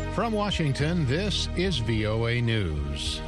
From Washington, this is VOA News.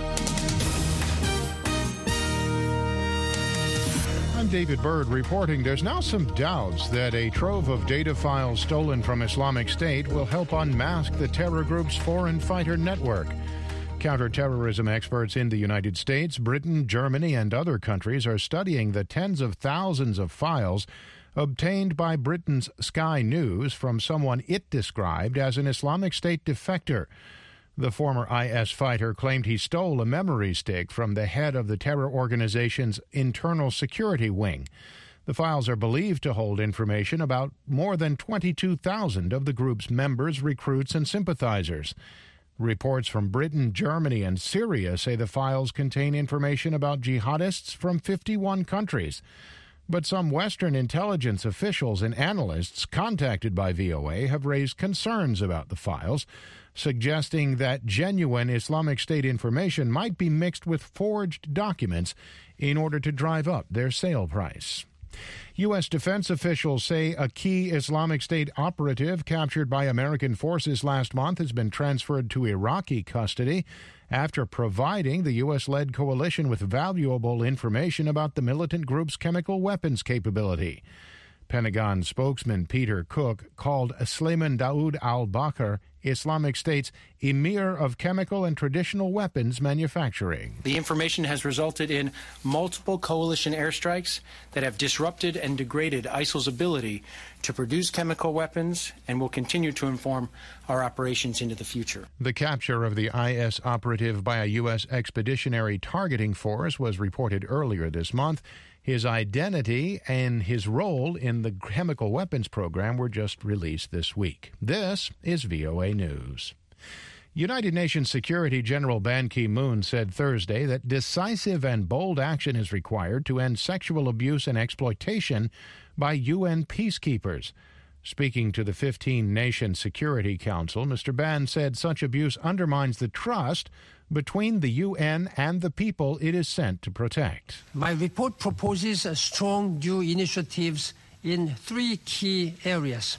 I'm David Byrd reporting there's now some doubts that a trove of data files stolen from Islamic State will help unmask the terror group's foreign fighter network. Counterterrorism experts in the United States, Britain, Germany, and other countries are studying the tens of thousands of files obtained by Britain's Sky News from someone it described as an Islamic State defector. The former IS fighter claimed he stole a memory stick from the head of the terror organization's internal security wing. The files are believed to hold information about more than 22,000 of the group's members, recruits, and sympathizers. Reports from Britain, Germany, and Syria say the files contain information about jihadists from 51 countries. But some Western intelligence officials and analysts contacted by VOA have raised concerns about the files, suggesting that genuine Islamic State information might be mixed with forged documents in order to drive up their sale price. U.S. defense officials say a key Islamic State operative captured by American forces last month has been transferred to Iraqi custody after providing the U.S.-led coalition with valuable information about the militant group's chemical weapons capability. Pentagon spokesman Peter Cook called Sulaiman Daoud al-Bakr Islamic State's emir of chemical and traditional weapons manufacturing. The information has resulted in multiple coalition airstrikes that have disrupted and degraded ISIL's ability to produce chemical weapons and will continue to inform our operations into the future. The capture of the IS operative by a U.S. expeditionary targeting force was reported earlier this month. His identity and his role in the chemical weapons program were just released this week. This is VOA News. United Nations Security General Ban Ki-moon said Thursday that decisive and bold action is required to end sexual abuse and exploitation by UN peacekeepers. Speaking to the 15-nation Security Council, Mr. Ban said such abuse undermines the trust between the UN and the people it is sent to protect. My report proposes strong new initiatives in three key areas.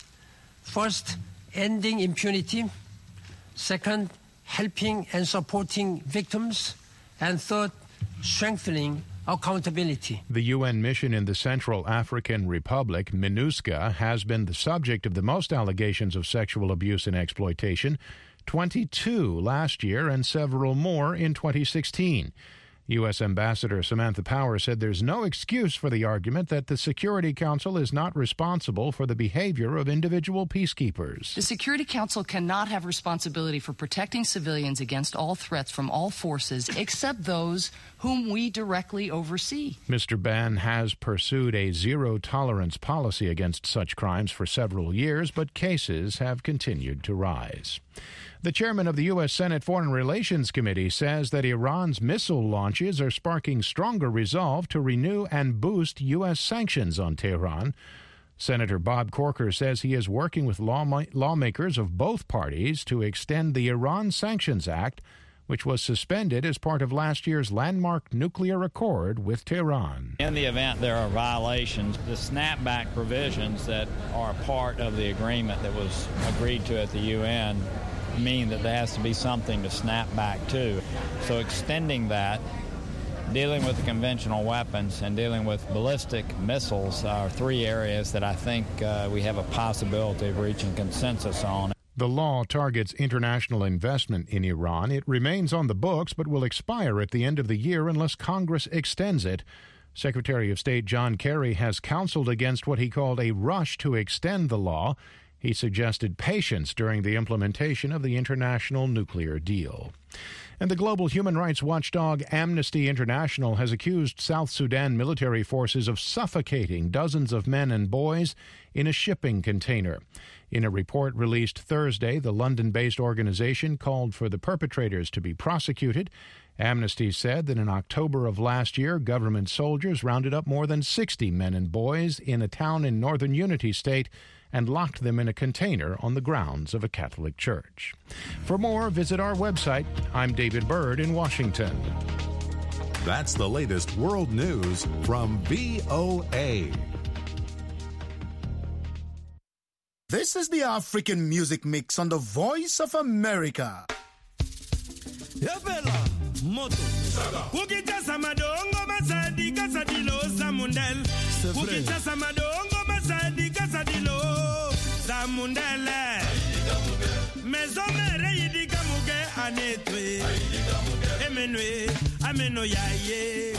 First, ending impunity. Second, helping and supporting victims. And third, strengthening accountability. The UN mission in the Central African Republic, MINUSCA, has been the subject of the most allegations of sexual abuse and exploitation, 22 last year and several more in 2016. U.S. Ambassador Samantha Power said there's no excuse for the argument that the Security Council is not responsible for the behavior of individual peacekeepers. The Security Council cannot have responsibility for protecting civilians against all threats from all forces except those whom we directly oversee. Mr. Ban has pursued a zero-tolerance policy against such crimes for several years, but cases have continued to rise. The chairman of the U.S. Senate Foreign Relations Committee says that Iran's missile launches are sparking stronger resolve to renew and boost U.S. sanctions on Tehran. Senator Bob Corker says he is working with lawmakers of both parties to extend the Iran Sanctions Act, which was suspended as part of last year's landmark nuclear accord with Tehran. In the event there are violations, the snapback provisions that are a part of the agreement that was agreed to at the UN mean that there has to be something to snap back to. So extending that, dealing with the conventional weapons, and dealing with ballistic missiles are three areas that I think we have a possibility of reaching consensus on. The law targets international investment in Iran. It remains on the books but will expire at the end of the year unless Congress extends it. Secretary of State John Kerry has counseled against what he called a rush to extend the law. He suggested patience during the implementation of the international nuclear deal. And the global human rights watchdog Amnesty International has accused South Sudan military forces of suffocating dozens of men and boys in a shipping container. In a report released Thursday, the London-based organization called for the perpetrators to be prosecuted. Amnesty said that in October of last year, government soldiers rounded up more than 60 men and boys in a town in northern Unity State and locked them in a container on the grounds of a Catholic church. For more, visit our website. I'm David Byrd in Washington. That's the latest world news from VOA. This is the African Music Mix on the Voice of America. Yabela moto Kukita samadongo masadi kasadilo samundel Kukita samadongo masadi kasadilo samundele Mezo mere yidika muge anetwe Emenwe ameno yaye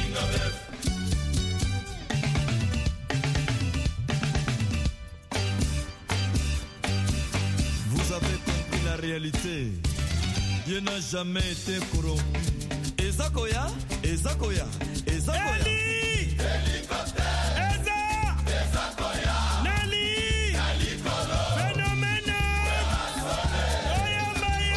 Vous avez compris la réalité. Dieu n'a jamais été corrompu. Ezakoya, Ezakoya, Ezakoya. Eli! Helicoptère! Eza! Ezakoya! Nali! Nalikolo! Phénomène! Oyambaye!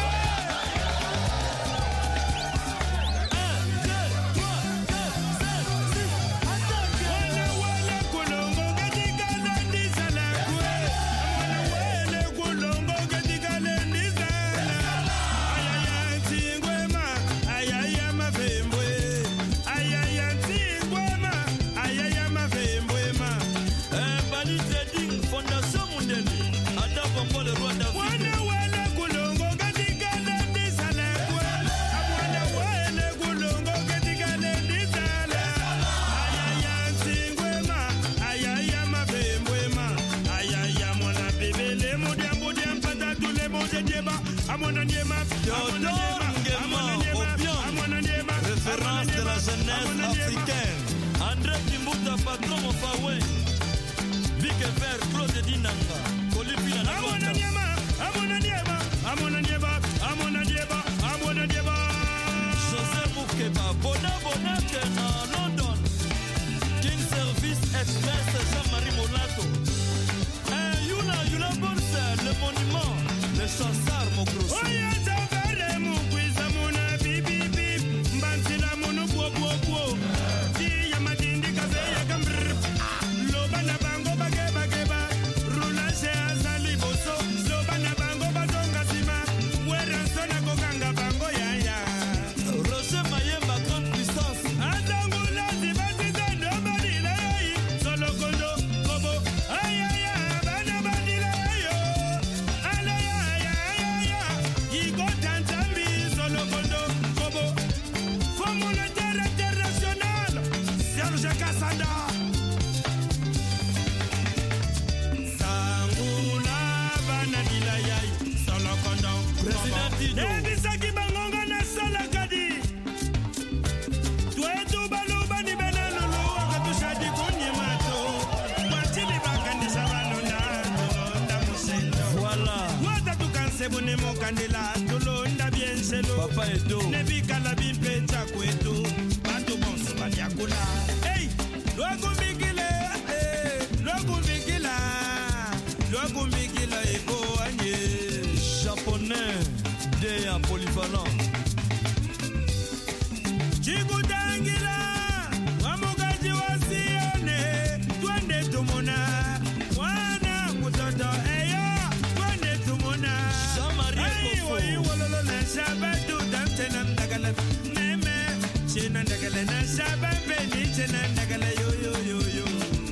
1, 2, 3, 4, 5, 6, attaque! Wala wala kulongo katika lendi salakwe. Wala kulongo katika lendi salakwe. Ayaya tingwema, ayaya mavembwe. Ayaya tingwema, ayaya mavembwema. Bani Trading Fondation Mundeli. Adapa pour le roi David. Wana wala kulongo katika lendi salakwe. Wana wala kulongo katika lendi salakwe. Ayaya tingwema, ayaya mavembwema. Ayaya mwana bebele mudiambu diampata tule moje jeba. Amona njema, amona njema, amona njema, amona njema. Référence de la jeunesse africaine. André Kimbuta, patron Mofawe. Vic Ver, Claude Dinanga. Colipina Amona Nakonda. njema, amona njema, amona njema, amona njema, amona njema. José Moukeba, Bona Bonate na London. King Service Express, Jean-Marie Molato. Yula Bonse, le monument, le chansard Mokrosi. Oya tavare mukwiza muna bibi bip. Mbansila munu bwo bwo bwo. Diya madindi kaze ya kambrr. Loba na bango bage bage ba. Rula she azali boso. Loba na bango bazonga sima. Wera sona kokanga bango ya ya. Roger Mayemba, grande puissance. Atangula zibati zendo badila yi. Solo kondo kobo. Ay ay ay bana badila yo. Ala ya ya ya ya. Yigo tantambi solo kondo kobo. Formule international. Serge Kassanda. Sangula bana dila yai. Solo kondo Président Dido. Nebisaki bangonga na salakadi. Tuetu baluba ni benelulu wakatushadi kunye mato. Watili bakandisha balonda tulonda musendo. Voilà. Wata tukansebu ni mokandila tulonda bienshelo. Papa Edo. Nebikala bimpecha kwetu. Batu bonso banyakula. Hey! Lwakumbikile. Lwakumbikila. Lwakumbikila eko anye. Japonais, Déa polyvalent. Chikutangila wamukaji wasione twende tumona wana kutoto eyo twende tumona Jean-Marie Kofo. iwololo na shaba tutamtena mdagala meme chena ndagala na shaba peni chena ndagala yo yo yo yo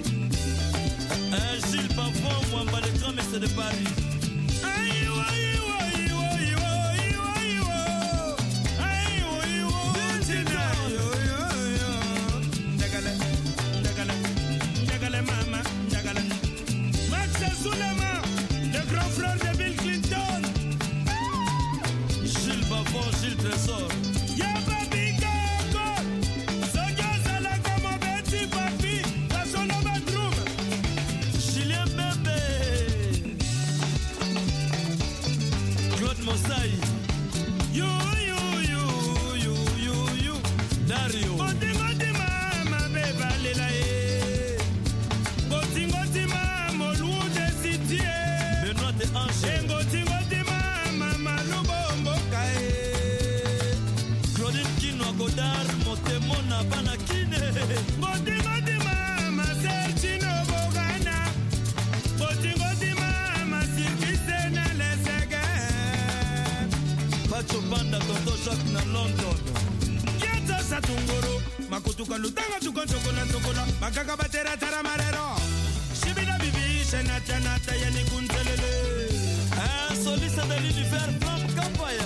Gilles Pavon, Mwamba le grand maître de Paris. Ayiwo iwo iwo iwo iwo iwo ayiwo iwo chena yo yo yo ndagala ndagala ndagala mama ndagala Max Sulema le grand frère de Bill Clinton Gilles Pavon, Gilles Trésor. Yaba bigako soja sala kama beti papi kasolo bedroom Julien Bembe. Claude Mosaï. you you you you you you Dario. Ngoti mama beba lela e Ngoti mama lude sitie Benoît de Angers. Ngoti mama malubombo kae Claudine Kino Godard, Motemona Banakine. Ngoti mama selchino bogana Ngoti mama sirkise na lesege Pacho Banda, Tonto Jacques na London. Yata satungoro makutuka lutanga tukontokola tokola makaka batera tara marero Shibida bibi Chanata yani kuntelele. Soliste de l'univers Flam Kampaya.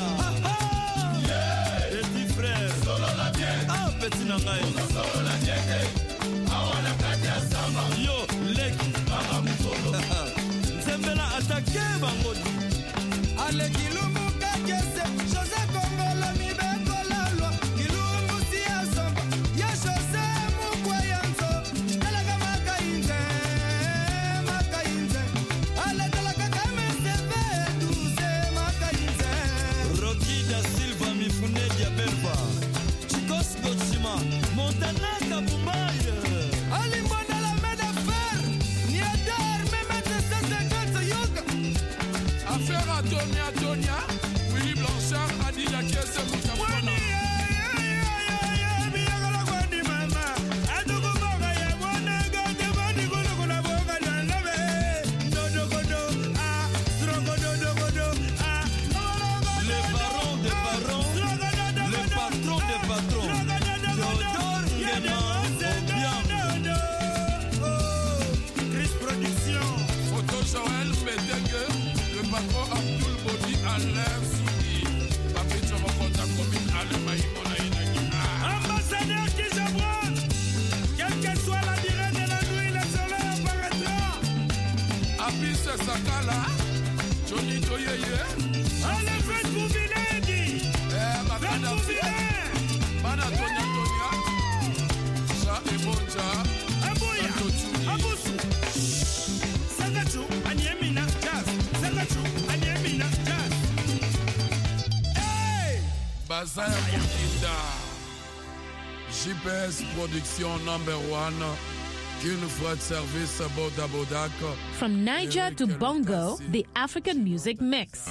Petit frère. Solo la tienne. Ah, petit nangai. Solo la tienne. Awana katia sama. Yo, leki. Mama musolo. Nzembela atake bangodi. Ale kilumbu kakese. Jose Kongolo mi bekola lwa. Kilumbu siyaso. Ya Jose mukwa yanzo. Kalaga makainze. Makainze. Ale talaka kamesebe. Duze makainze. Rocky da Silva mi funedia berba. Chicos Gochima. Montana Kabumbaye. Ali Mbonda la main de fer. Niadar me mette 150 yoga. Affaire à Tonia, Willy Blanchard a dit la caisse Moutafona. Les barons des barons, les patrons des patrons. Théodore Nguema Obiang. Chris Production. Photo Joël Pédégue, le patron Abdul Bodi Alain Soudi. Papi Tchomokota commune Alemaï Monaïnaki. Ambassadeur qui s'abroge. Quelle que soit la durée de la nuit, le soleil apparaîtra. Apis Sakala, Johnny Toyeye. Allez, faites vous Vinedi. Faites vous Vinedi. Mana Tonia. Ça est bon, ça. Abouya, Aboussou. Sagachu, Anyemina, Jazz. Sagachu, Anyemina, Jazz. Hey! Bazaya Mokita. JPS Production number 1. Qu'une fois de service Boda Bodaka. From Niger to Bongo, the African music mix.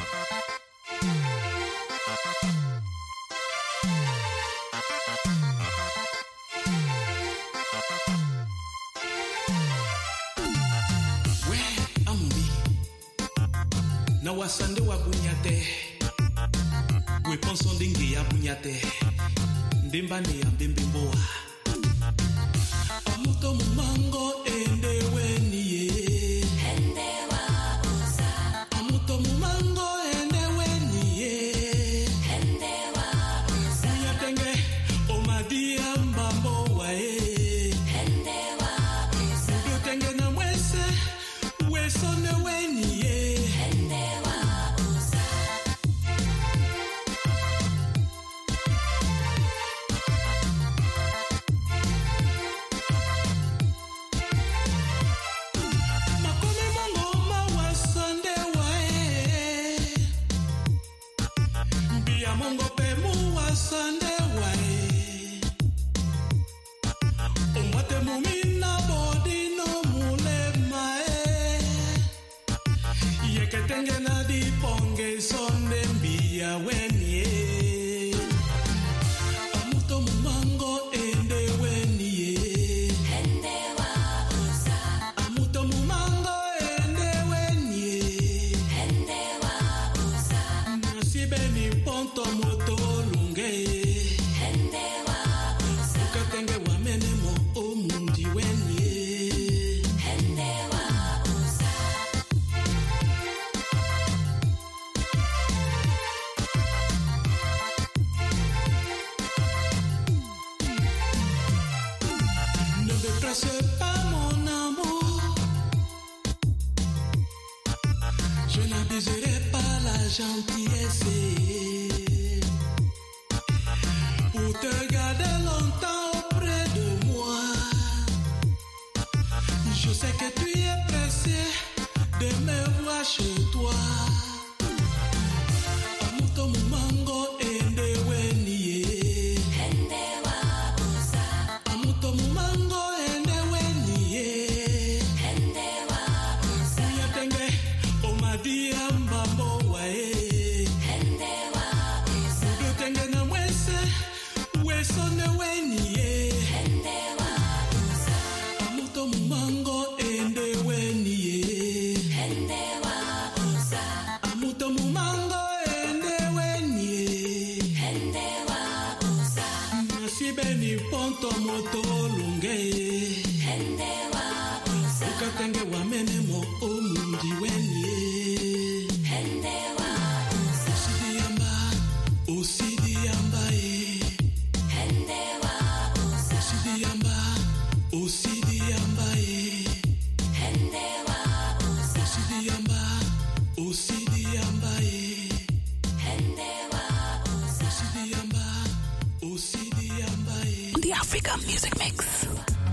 Na wasande wa bunyate we ponso ndingi ya bunyate ndimba ne ya mbembemboa amuto mumango ende weniye ende wa usa amuto mumango ende weniye ende wa usa yatenge omadia mbambo wae ende wa usa yatenge na mwese wesone weniye Ukatenge wa menemo The Africa Music Mix.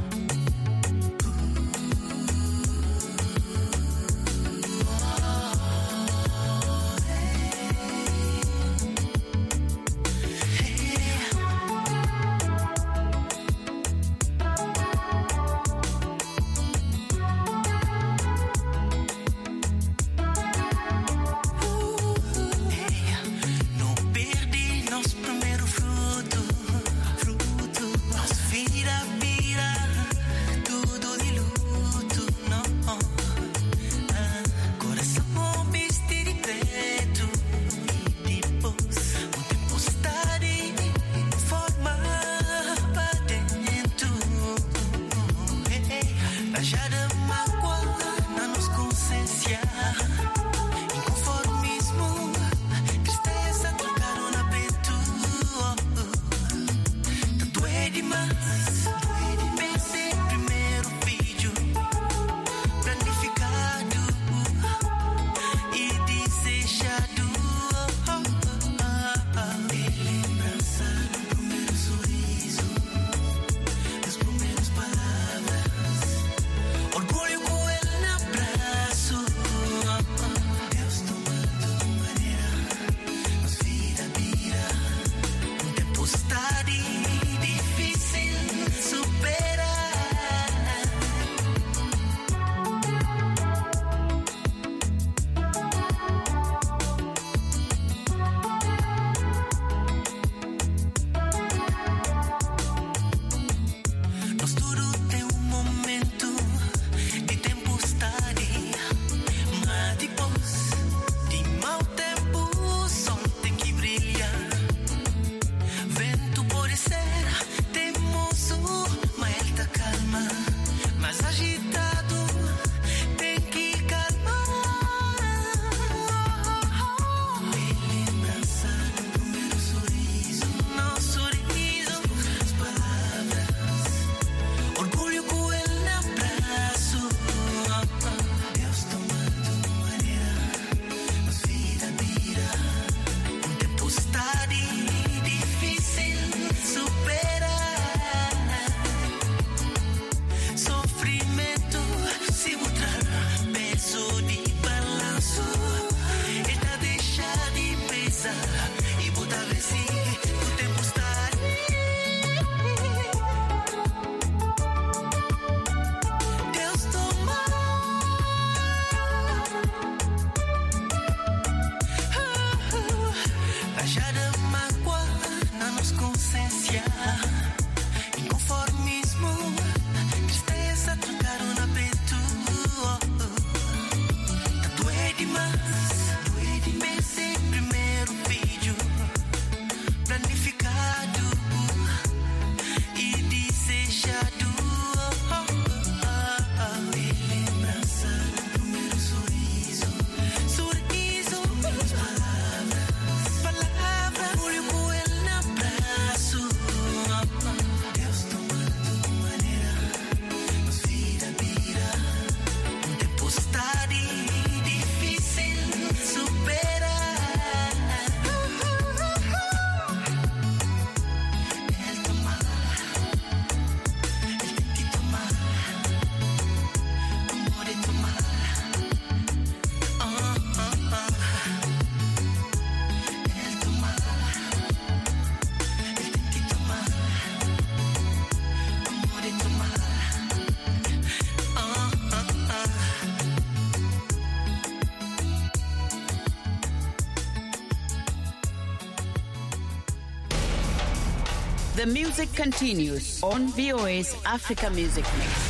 The music continues on VOA's Africa Music Mix.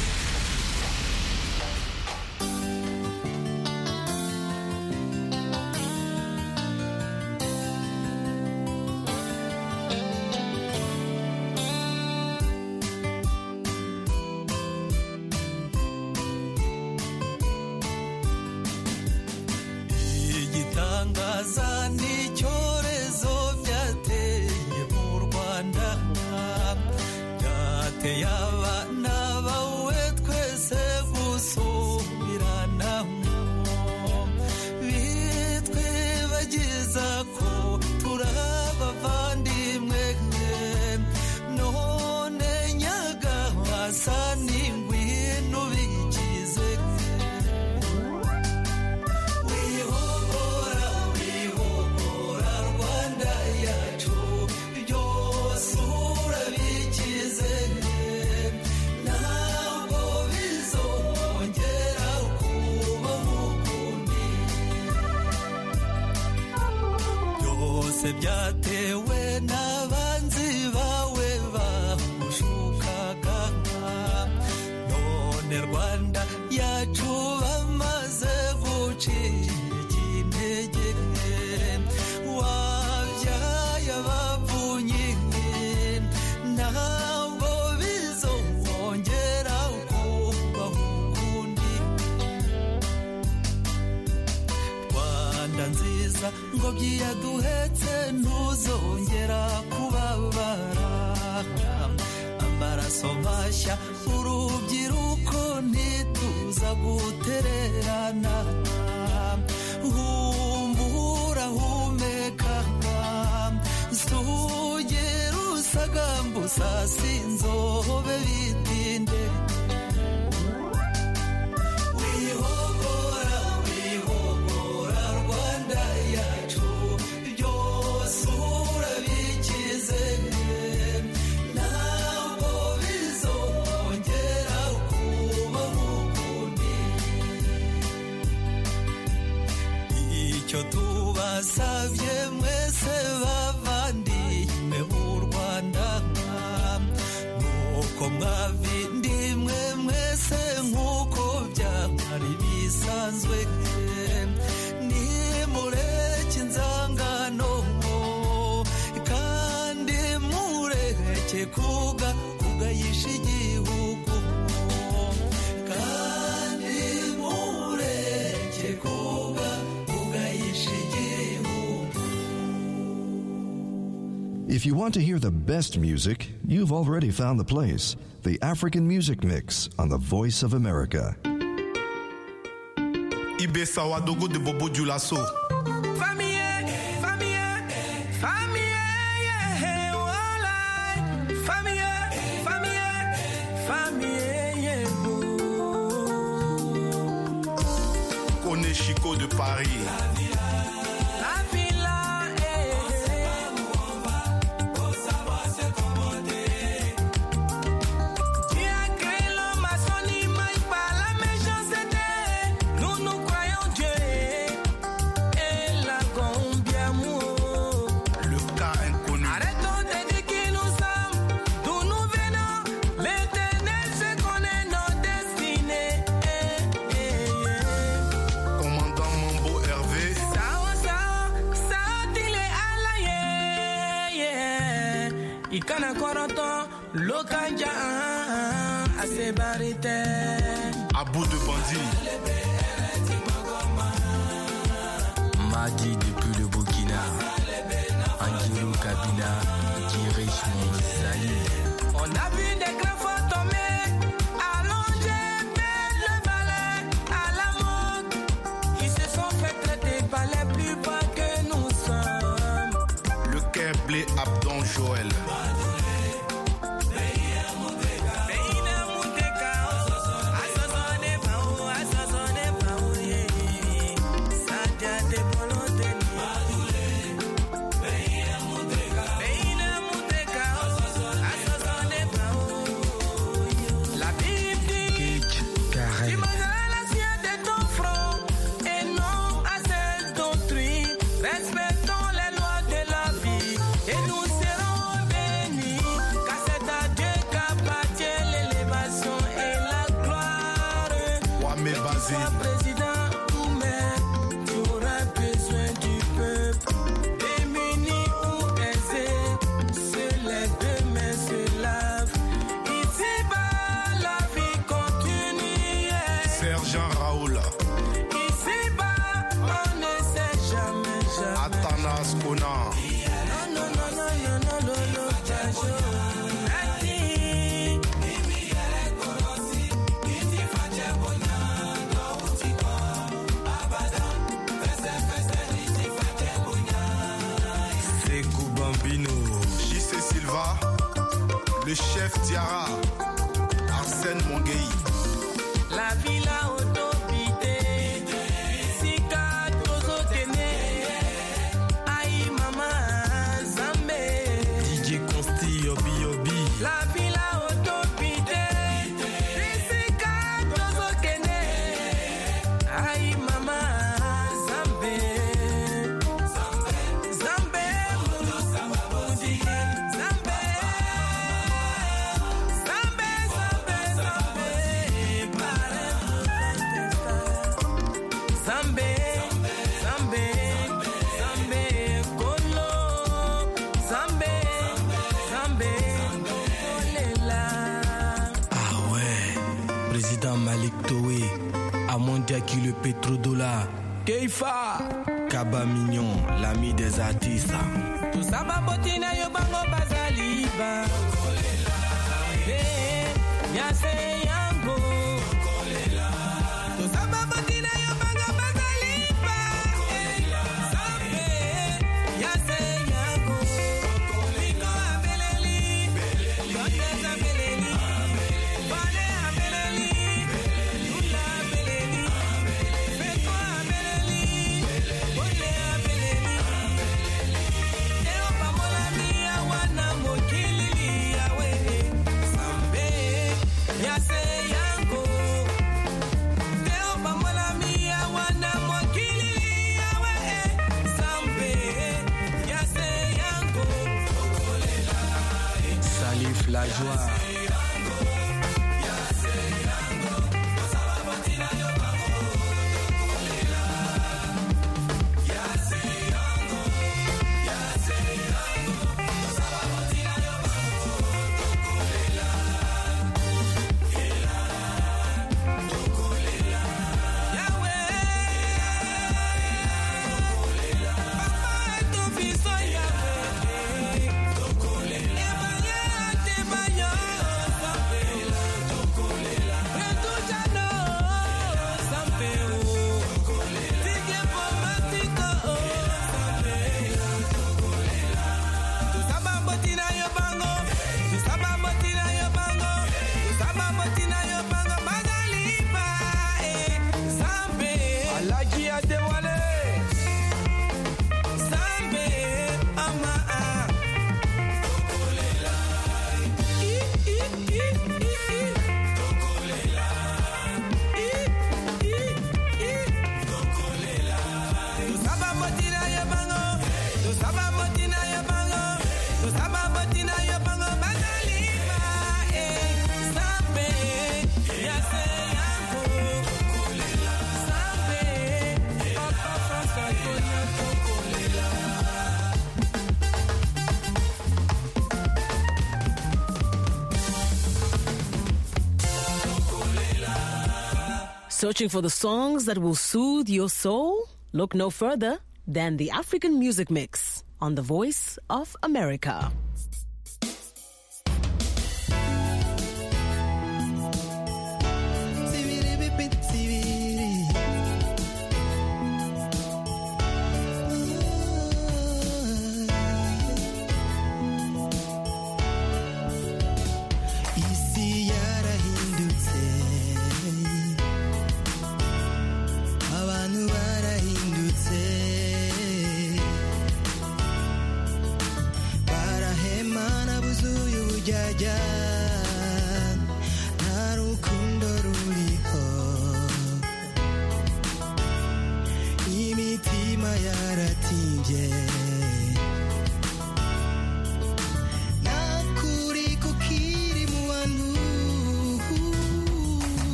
Abana bawe twese gusubirana, byose byatewe n'abanzi bawe bagushukaga. None Rwanda yacu bamaze gucika intege, wabyaye abavunyi ntabwo bizongera kubaho ukundi. Rwanda nziza ngobyi yaduhetse ntuzongera kubabara. Amaraso mashya urubyiruko ntituza gutererana. Humbura humeka sugera usagambusa sinzobe bitinde. Wihogora wihogora Rwanda yacu byose urabikize, ntabwo bizongera kubaho ukundi. Icyo tubasabye mwese bavandimwe b'u Rwanda, nuko mwavindimwe mwese nk'uko byari bisanzwe, nimureke inzangano kandi mureke kugayisha igihugu, kandi mureke kugayisha igihugu. If you want to hear the best music, you've already found the place. The African Music Mix on the Voice of America. Ibe Sawadogo de Bobo Dioulasso. Kone Chico de Paris. Ikana Koroton, Lokanja, Asebarite. À bout de bandits. Madi depuis le Burkina. Angelo Kabila, dirige Mozali. On a vu des grands fantomés allongés, le balai à la mode. Ils se sont fait traiter par les plus bas que nous sommes. Le Kerblé Abdon Joël. Le chef Tiara, Arsène Mongueï. La villa autopité, Sika Tozo Kene, Aïe Mama Zambé, DJ Consti Yobi Yobi. La villa autopité, Sika Tozo Kene, Aïe Mama Zambé, Zambé Grand Malik Toé, Amondiaki le pétrodollar, Keifa, Kaba Mignon, l'ami des artistes. Tout ça va botina yo bango bazaliba. Yase yango. Tout ça va botina yo bango bazaliba. Sambe yase yango. Liko abeleli, yote abeleli, vale abeleli, lula abeleli, feko abeleli, ole abeleli. Teo pamola mia wana mokili yawe. Sambe yase yango. Teo pamola mia wana mokili yawe. Sambe yase yango. Salif la joie. Searching for the songs that will soothe your soul? Look no further than the African Music Mix on the Voice of America.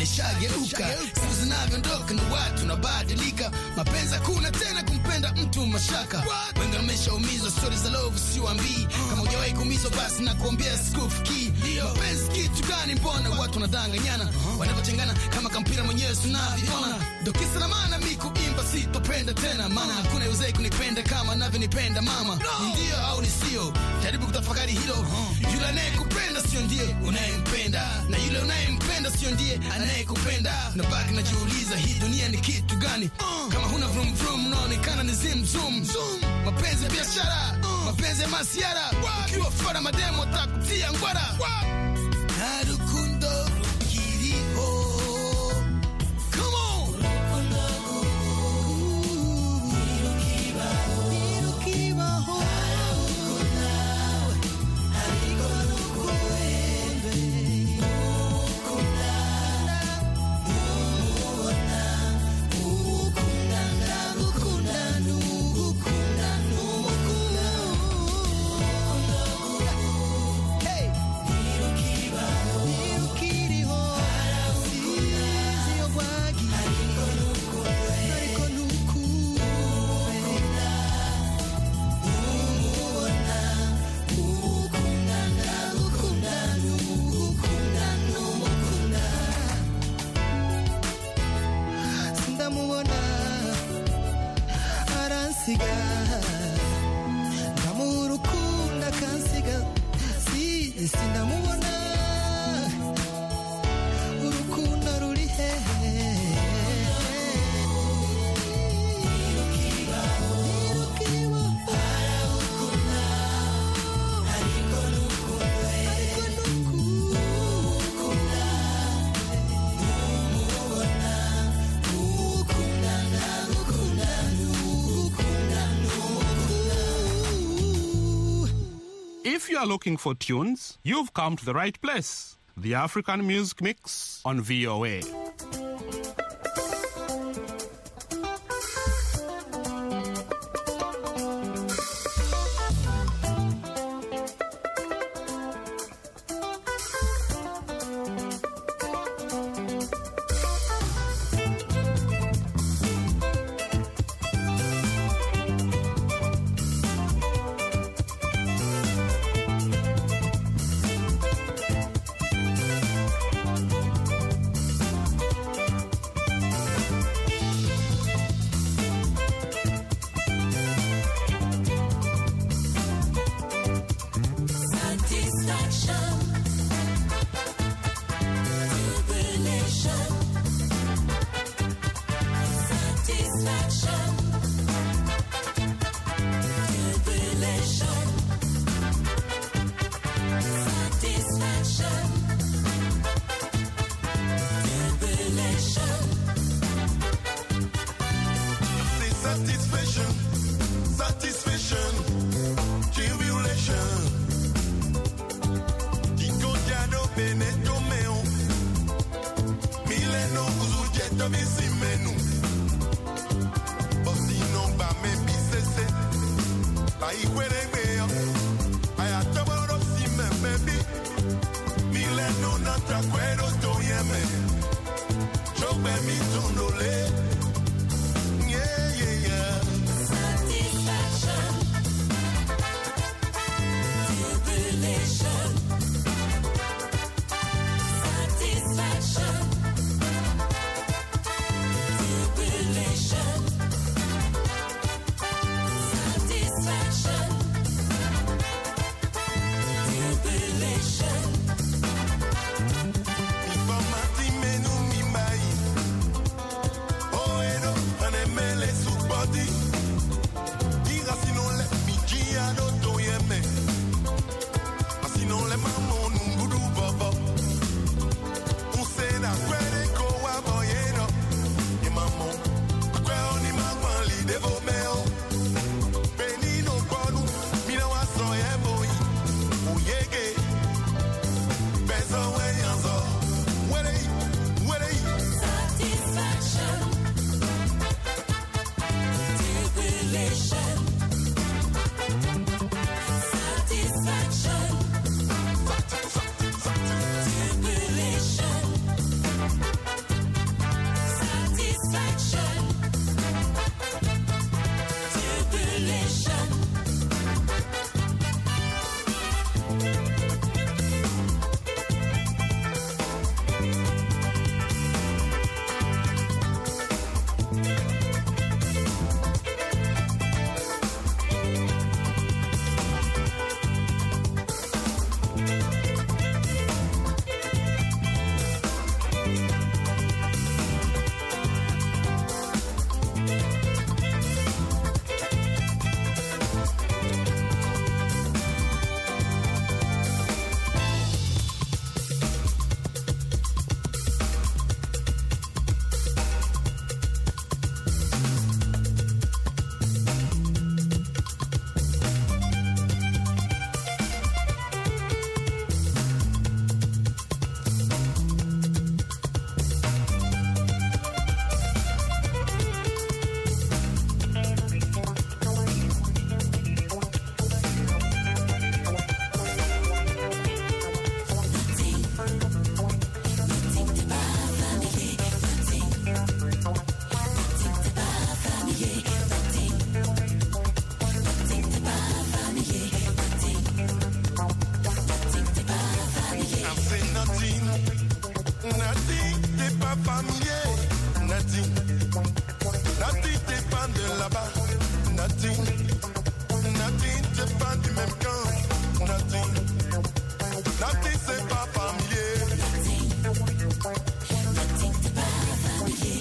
yameshageuka, siku zinavyoondoka na watu nabadilika, mapenzi hakuna tena kumpenda mtu mashaka, wengi wameshaumizwa, story za love siwaambii, kama hujawahi kuumizwa basi nakuambia sikufikii, mapenzi kitu gani, mbona watu wanadanganyana, wanavyotengana kama kampira mwenyewe tunavyoona, ndo kisa na maana mimi kuimba sitopenda tena, maana hakuna yuzei kunipenda kama anavyonipenda mama, ndio au ni sio, jaribu kutafakari hilo, yule anayekupenda sio ndiye unayempenda, na yule unayempenda sio ndiye anayekupenda, na baki najiuliza hii dunia ni kitu gani, kama huna vroom vroom unaonekana ni zim zoom, mapenzi ya biashara, mapenzi ya masiara, ukiwa fara mademo takutia ngwara, harukundo rukiriho. Come on! If you are looking for tunes, you've come to the right place. The African Music Mix on VOA. Satisfaction. pas familier. Nothing, nothing dépend de là-bas. Nothing, nothing dépend du même camp. Nothing, nothing c'est pas familier. Nothing c'est pas familier.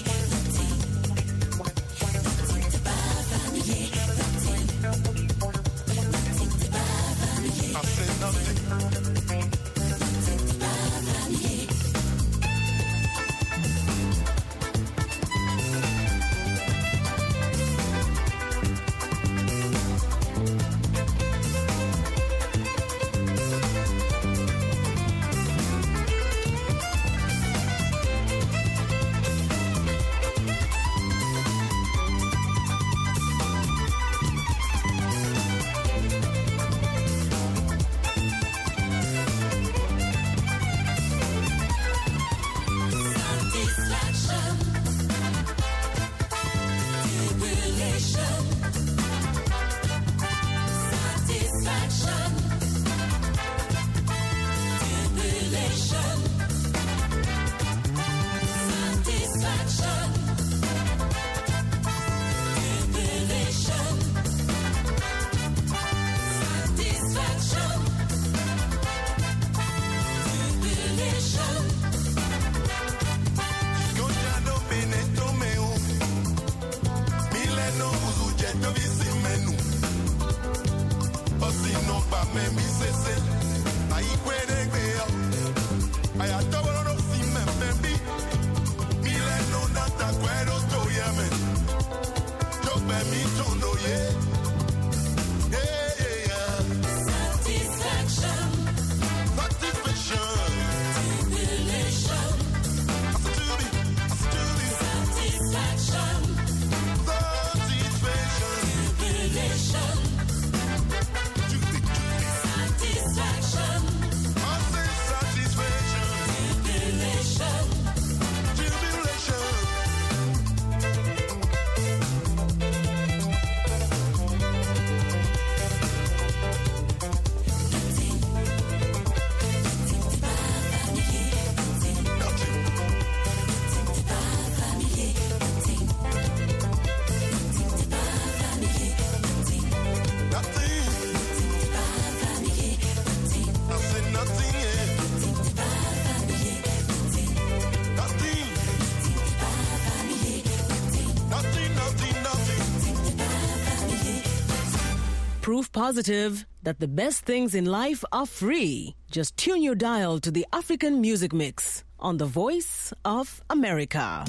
Nothing c'est pas familier. Nothing c'est pas familier. I said nothing. Proof positive that the best things in life are free. Just tune your dial to the African Music Mix on the Voice of America.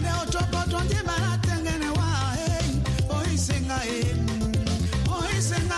Senga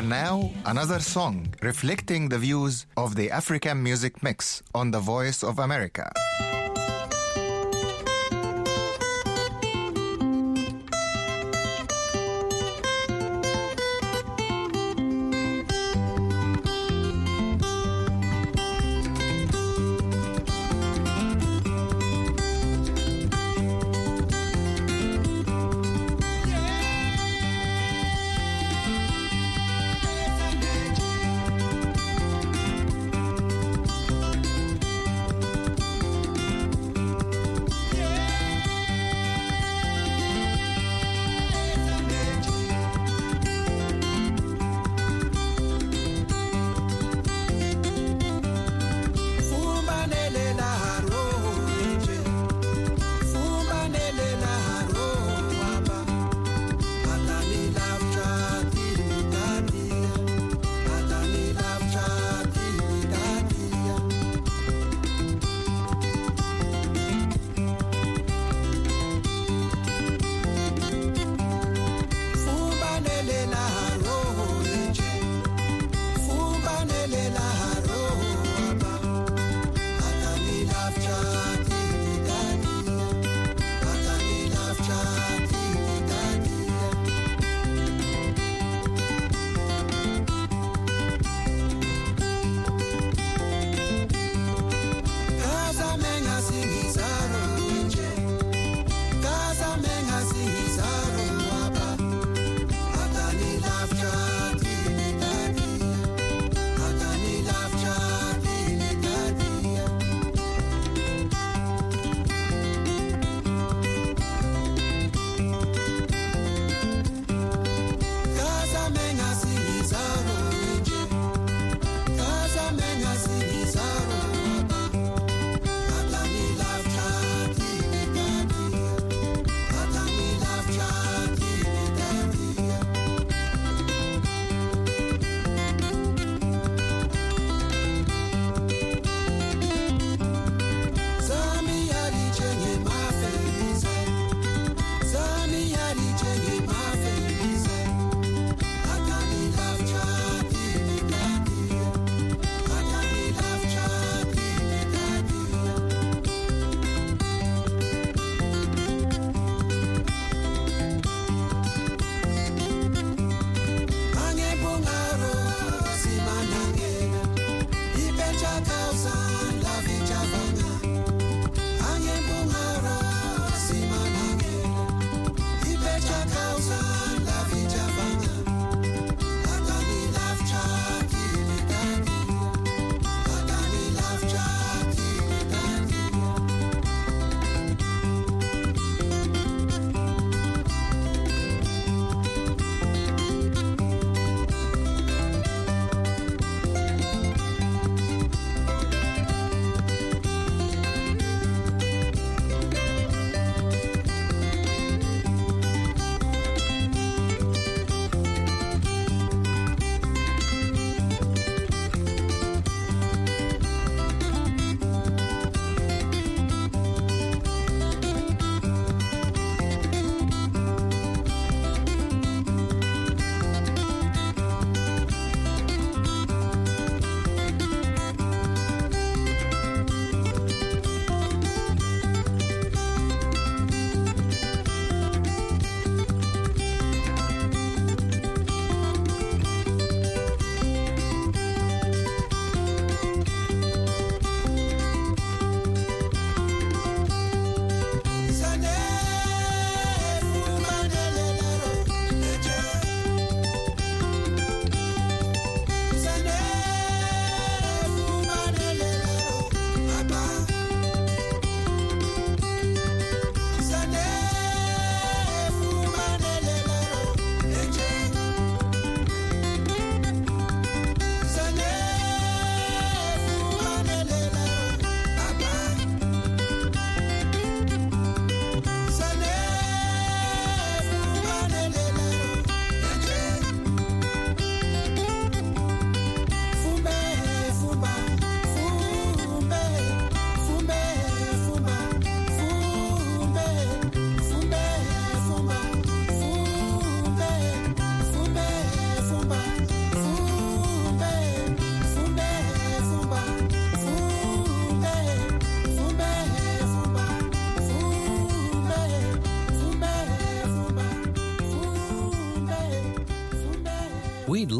And now, another song reflecting the views of the African Music Mix on the Voice of America.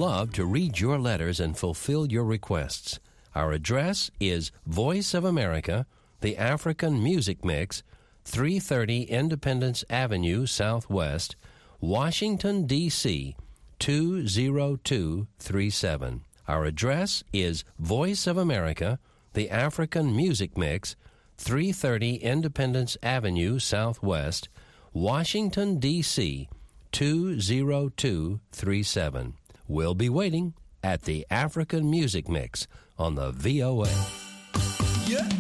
love to read your letters and fulfill your requests. Our address is Voice of America, the African Music Mix, 330 Independence Avenue Southwest, Washington, D.C., 20237. Our address is Voice of America, the African Music Mix, 330 Independence Avenue Southwest, Washington, D.C., 20237. We'll be waiting at the African Music Mix on the VOA. Yeah.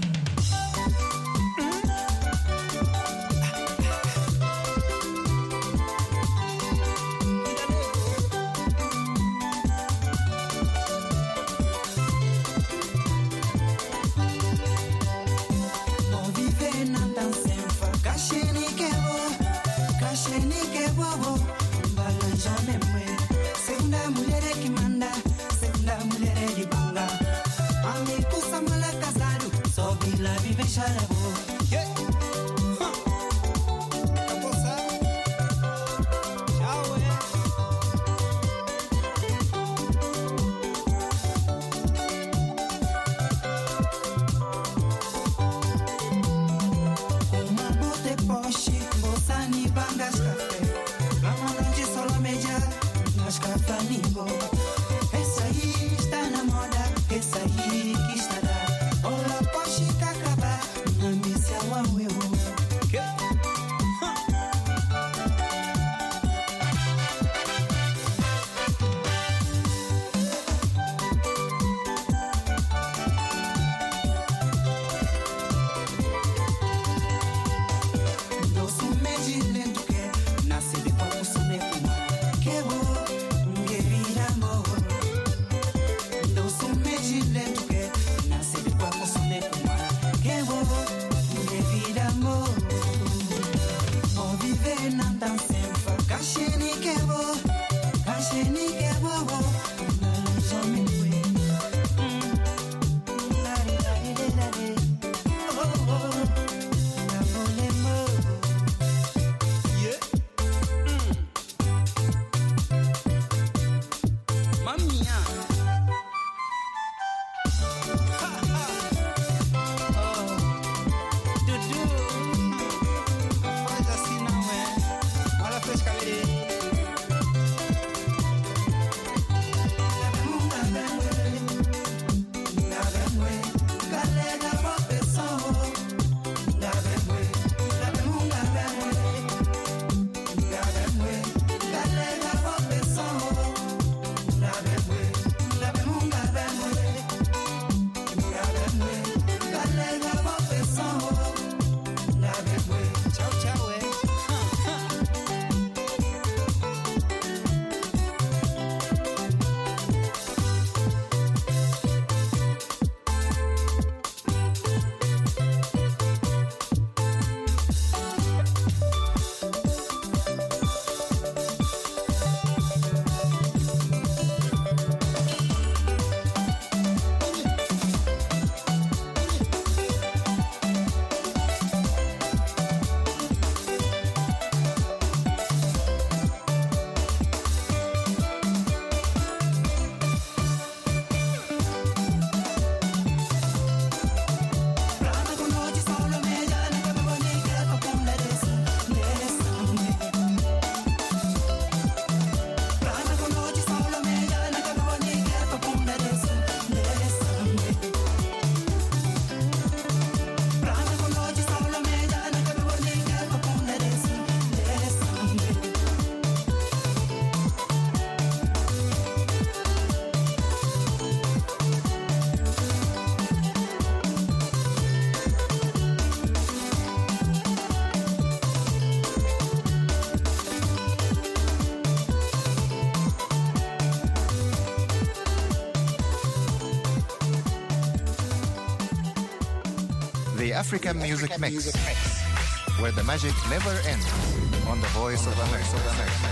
The African Music Mix, where the magic never ends, on the Voice of America.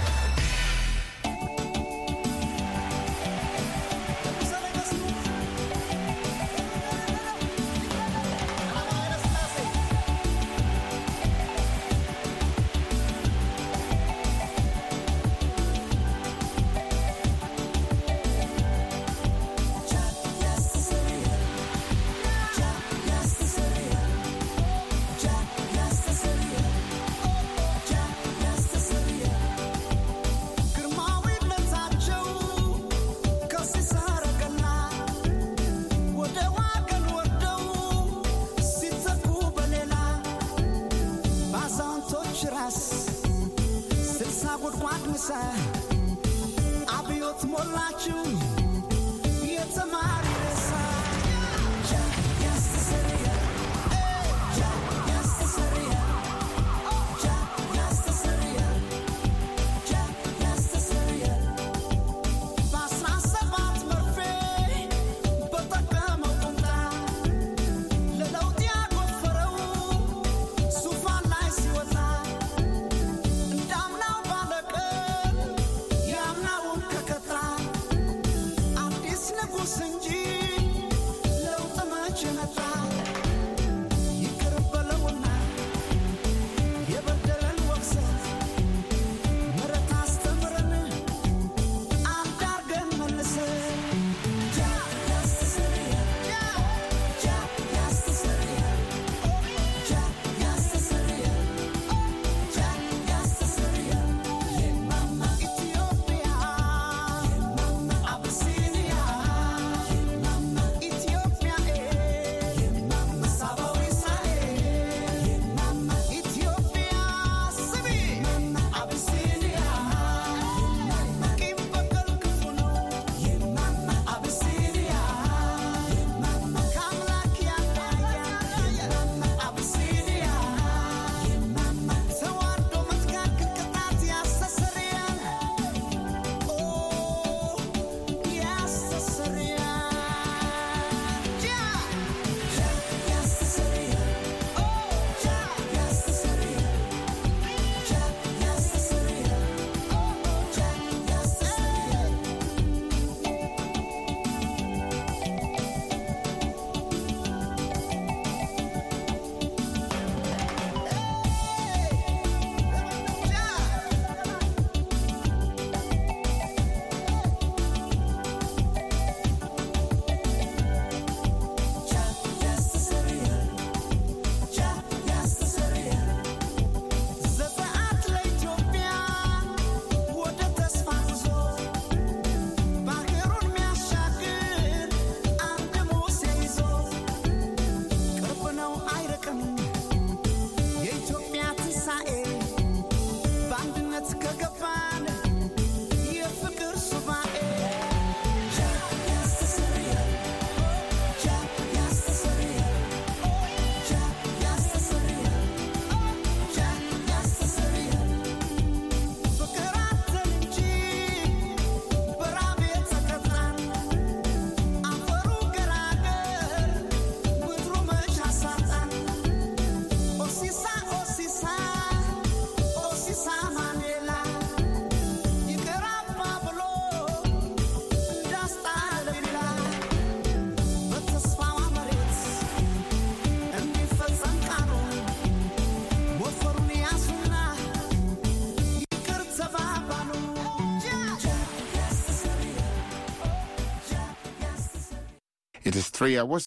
It is 3 hours